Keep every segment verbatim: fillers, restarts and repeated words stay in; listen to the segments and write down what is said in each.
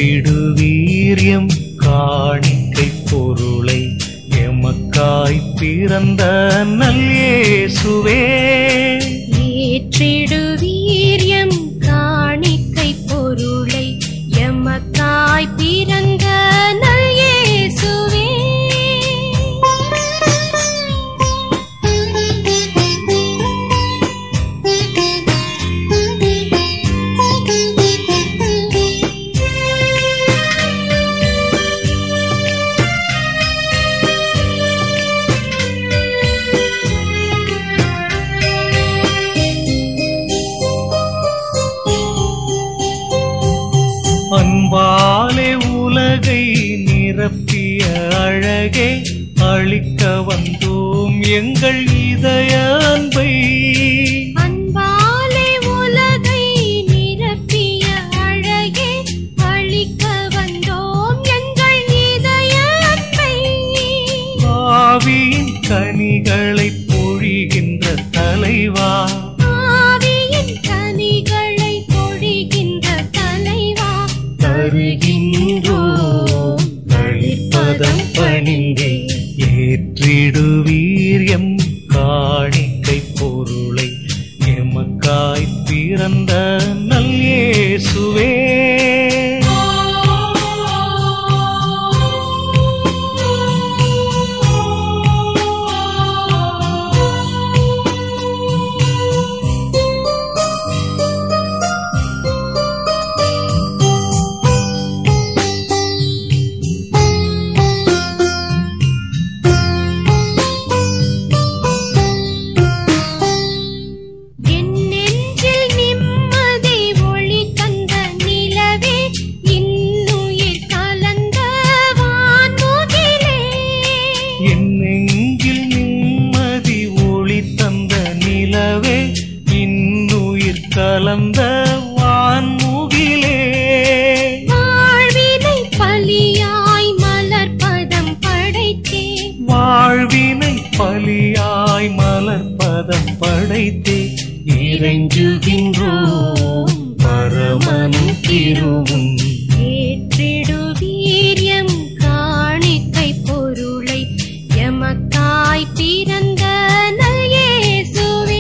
ஏற்றிடுவீரியம் காணிக்கை பொருளை எமக்காய் பிறந்த நல் இயேசுவே. ஏற்றிடுவீரியம் காணிக்கை பொருளை எமக்காய் பிறந்த நல் இயேசுவே. அன்பாலே உலகை நிரப்பிய அழகே, அளிக்க வந்தோம் எங்கள் இதய அன்பை. அன்பாலே உலகை நிரப்பிய அழகே, அளிக்க வந்தோம் எங்கள் இதய அன்பை. ஆவியின் கனிகளை பொழிகின்ற தலைவா, ஆவியின் கனிகளை பொழிகின்ற தலைவா, தருகின்றோம் தளிர்ப்பதம் பணிந்தே. ஏற்றிடுவீரியம் காணிக்கை பொருளை எமக்காய் பிறந்த நல் இயேசுவே. கலந்த வான்முகிலே, வாழ்வினை பலியாய் மலர்பதம் படைத்தே. வாழ்வினை பலியாய் மலர்பதம் படைத்தே. இறைஞ்சுகின்றோம் பரமனும் திருவும். ஏற்றிடுவீரியம் காணிக்கை பொருளை எமக்காய் பிறந்த நல் இயேசுவே.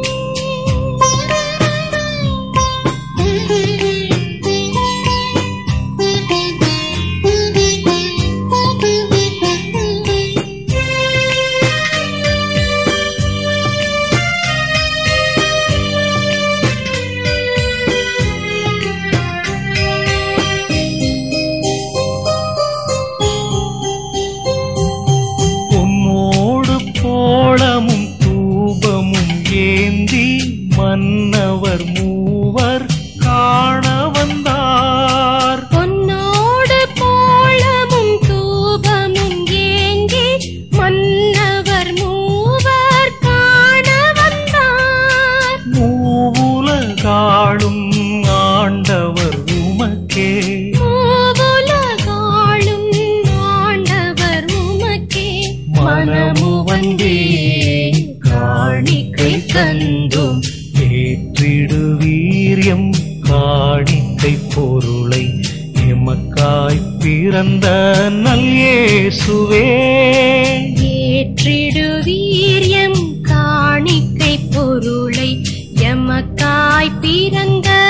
கோளமும் தூபமும் ஏந்தி மன்னவர் மூவர் காண வந்தார். பொன்னோடு கோளமும் தூபமும் ஏந்தி மன்னவர் மூவர் காண வந்தார். மூவுலகாளும் ஆண்டவர் உமக்கே, மூவுலகாளும் ஆண்டவர் உமக்கே. மனமு வந்தே காணிக்கை தந்தோம். ஏற்றிடுவீரியம் காணிக்கை பொருளை எமக்காய் பிறந்த நல் இயேசுவே. ஏற்றிடுவீரியம் காணிக்கை பொருளை எமக்காய் பிறந்த